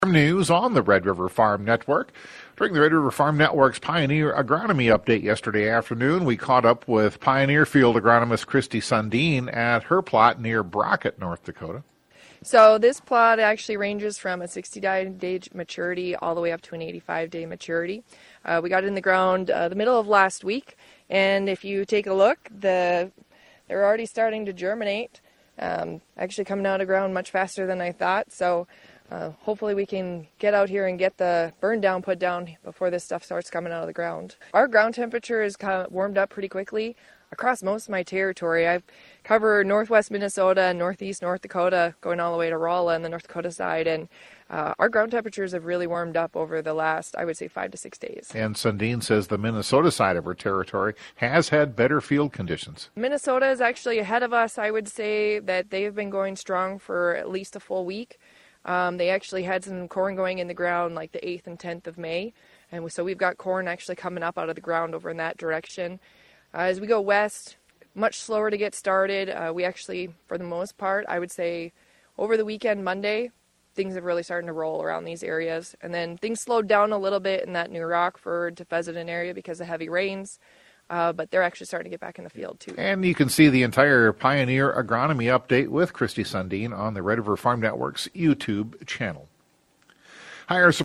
News on the Red River Farm Network. During the Red River Farm Network's Pioneer Agronomy Update yesterday afternoon, we caught up with Pioneer Field agronomist Christy Sundin at her plot near Brockett, North Dakota. So this plot actually ranges from a 60-day maturity all the way up to an 85-day maturity. We got it in the ground the middle of last week, and if you take a look, they're already starting to germinate, actually coming out of the ground much faster than I thought. So hopefully we can get out here and get the burn down put down before this stuff starts coming out of the ground. Our ground temperature is kind of warmed up pretty quickly across most of my territory. I cover northwest Minnesota and northeast North Dakota, going all the way to Rolla on the North Dakota side, and our ground temperatures have really warmed up over the last, I would say, 5 to 6 days. And Sundin says the Minnesota side of her territory has had better field conditions. Minnesota is actually ahead of us. I would say that they've been going strong for at least a full week. They actually had some corn going in the ground like the 8th and 10th of May. And so we've got corn actually coming up out of the ground over in that direction. As we go west, much slower to get started. We actually, for the most part, I would say over the weekend, Monday, things have really started to roll around these areas. And then things slowed down a little bit in that New Rockford to Fessenden area because of heavy rains. But they're actually starting to get back in the field, too. And you can see the entire Pioneer Agronomy Update with Christy Sundin on the Red River Farm Network's YouTube channel. Higher